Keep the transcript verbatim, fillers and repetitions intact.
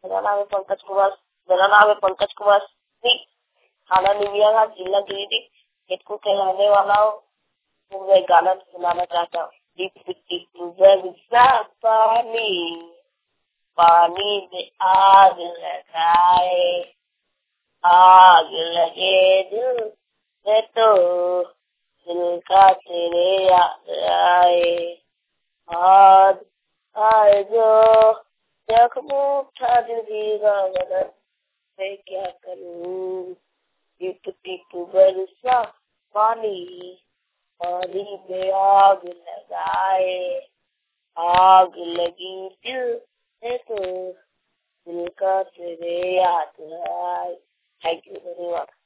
मेरा नाम है पंकज कुमार मेरा नाम है पंकज कुमार सिंह, थाना निमिया घाट, जिला गिरिडीह, केतपुर के रहने वाला हूँ। तो मैं गाना सुनाना चाहता हूँ। टिप टिप बरसा पानी, पानी में आग लगाए, आग लगे दिल में तो दिल का तेरे याद आए, आज आए जो जख्म उठा दिया बदन मैं क्या करूँ। टिप टिप बरसा पानी, पानी में आग लगाए, आग लगी दिल में तो दिल का तेरे याद आए। थैंक यू, धन्यवाद।